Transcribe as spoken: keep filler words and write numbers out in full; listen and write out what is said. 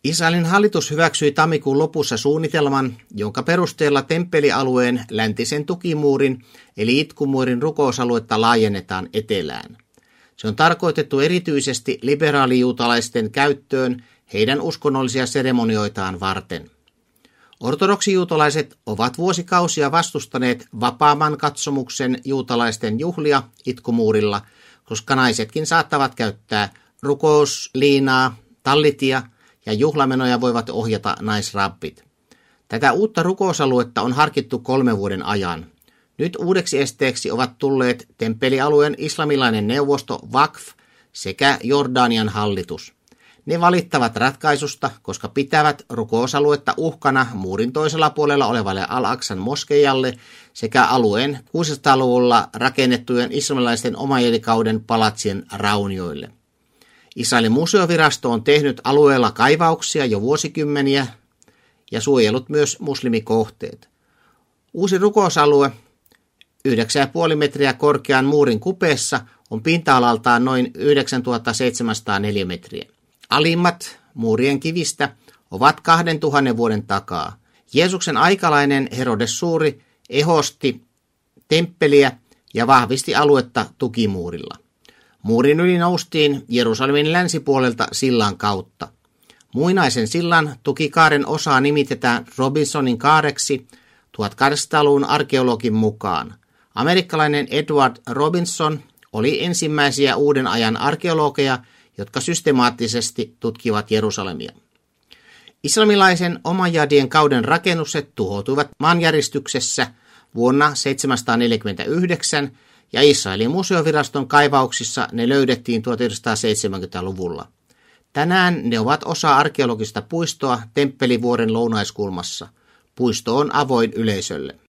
Israelin hallitus hyväksyi tammikuun lopussa suunnitelman, jonka perusteella temppelialueen läntisen tukimuurin eli itkumuurin rukousaluetta laajennetaan etelään. Se on tarkoitettu erityisesti liberaalijuutalaisten käyttöön heidän uskonnollisia seremonioitaan varten. Ortodoksijuutalaiset ovat vuosikausia vastustaneet vapaamman katsomuksen juutalaisten juhlia itkumuurilla, koska naisetkin saattavat käyttää rukousliinaa, tallitia ja juhlamenoja voivat ohjata naisrabbit. Tätä uutta rukousaluetta on harkittu kolmen vuoden ajan. Nyt uudeksi esteeksi ovat tulleet temppelialueen islamilainen neuvosto Waqf sekä Jordanian hallitus. Ne valittavat ratkaisusta, koska pitävät rukousaluetta uhkana muurin toisella puolella olevalle Al-Aqsan moskeijalle sekä alueen kuusisataaluvulla rakennettujen islamilaisten omajelikauden palatsien raunioille. Israelin museovirasto on tehnyt alueella kaivauksia jo vuosikymmeniä ja suojellut myös muslimikohteet. Uusi rukousalue yhdeksän pilkku viisi metriä korkean muurin kupeessa on pinta-alaltaan noin yhdeksäntuhatta seitsemänsataa neliömetriä. Alimmat muurien kivistä ovat kahdentuhannen vuoden takaa. Jeesuksen aikalainen Herodes Suuri ehosti temppeliä ja vahvisti aluetta tukimuurilla. Muurin yli noustiin Jerusalemin länsipuolelta sillan kautta. Muinaisen sillan tukikaaren osaa nimitetään Robinsonin kaareksi tuhatkahdeksansataaluvun arkeologin mukaan. Amerikkalainen Edward Robinson oli ensimmäisiä uuden ajan arkeologeja, jotka systemaattisesti tutkivat Jerusalemia. Islamilaisen Omayyadien kauden rakennukset tuhoutuivat maanjäristyksessä vuonna seitsemänsataaneljäkymmentäyhdeksän ja Israelin museoviraston kaivauksissa ne löydettiin tuhatyhdeksänsataaseitsemänkymmentäluvulla. Tänään ne ovat osa arkeologista puistoa Temppelivuoren lounaiskulmassa. Puisto on avoin yleisölle.